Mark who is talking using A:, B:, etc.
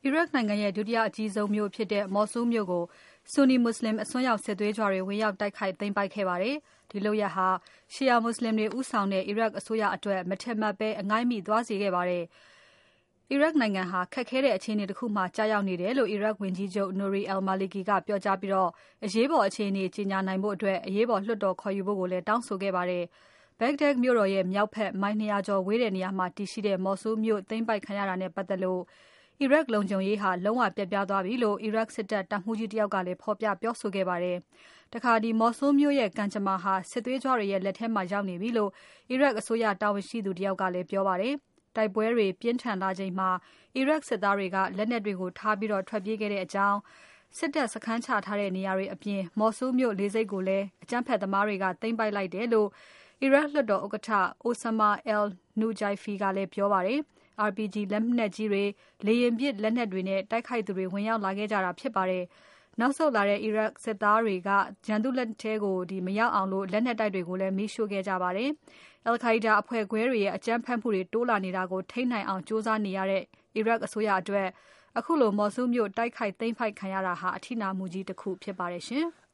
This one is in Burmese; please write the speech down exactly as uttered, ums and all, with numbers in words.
A: Iraq နိုင်ငံရဲ့ဒုတိယအကြီးဆုံးမြို့ဖြစ်တဲ့ Mosul မြို့ကို Sunni Muslim အစွန်းရောက်စစ်သွေးကြွတွေဝင်ရောက်တိုက်ခိုက်သိမ်းပိုက်ခဲ့ပါတယ်။ ဒီလုပ်ရပ်ဟာ Shia Muslim တွေဦးဆောင်တဲ့ Iraq အစိုးရအတွက် မထင်မှတ်ဘဲ အငြိုင်းမိသွားစေခဲ့ပါတယ်။ Iraq နိုင်ငံဟာ ခက်ခဲတဲ့အခြေအနေတခုမှာကျရောက်နေတယ်လို့ Iraq ဝန်ကြီးချုပ် Nouri al-Maliki ကပြောကြားပြီး အရေးပေါ်အခြေအနေကြေညာနိုင်ဖို့ အရေးပေါ်လွှတ်တော်ခေါ်ယူဖို့လည်းတောင်းဆိုခဲ့ပါတယ်။ Baghdad မြို့တော်ရဲ့မြောက်ဖက် မိုင် ၂၀၀ ကျော်ဝေးတဲ့နေရာမှာတည်ရှိတဲ့ Mosul မြို့သိမ်းပိုက်ခံရတာနဲ့ပတ်သက်လို့ Iraq လုံခြုံရေးဟာ လုံးဝပျက်ပြားသွားပြီလို့ Iraq စစ်တပ်တပ်မှူးကြီးတယောက်ကလည်း ဖော်ပြပြောဆိုခဲ့ပါတယ်။ တခါ Mosul မြို့ရဲ့ကံကြမ္မာဟာ စစ်သွေးကြွတွေရဲ့လက်ထဲမှာရောက်နေပြီလို့ Iraq အစိုးရတာဝန်ရှိသူတယောက်ကလည်းပြောပါတယ်။ တိုက်ပွဲတွေပြင်းထန်လာချိန်မှာ Iraq စစ်သားတွေက လက်နက်တွေကိုထားပြီးထွက်ပြေးခဲ့တဲ့အကြောင်း စစ်တပ်စခန်းချထားတဲ့နေရာတွေအပြင် Mosul မြို့လေဆိပ်ကိုလည်း အကြမ်းဖက်သမားတွေက သိမ်းပိုက်လိုက်တယ်လို့ Iraq လွှတ်တော်ဥက္ကဋ္ဌ Osama al-Nujaifi ကလည်းပြောပါတယ်။ RPG လက်နက်ကြီးတွေ၊ လေယာဉ်ပစ်လက်နက်တွေနဲ့ တိုက်ခိုက်သူတွေဝင်ရောက်လာခဲ့ကြတာဖြစ်ပါတယ်။ နောက်ဆုတ်လာတဲ့ Iraq စစ်သားတွေက ရန်သူလက်ထဲမရောက်အောင် လက်နက်တိုက်တွေကိုလည်း မီးရှို့ခဲ့ကြပါတယ်။ al-Qaida အဖွဲ့ခွဲတွေရဲ့အကြမ်းဖက်မှုတွေတိုးလာနေတာကို ထိန်းနိုင်အောင်ကြိုးစားနေရတဲ့ Iraq အစိုးရအတွက် ခုလို Mosul မြို့တိုက်ခိုက်သိမ်းပိုက်ခံရတာဟာ အထိနာမှုကြီးတခုဖြစ်ပါတယ်ရှင်။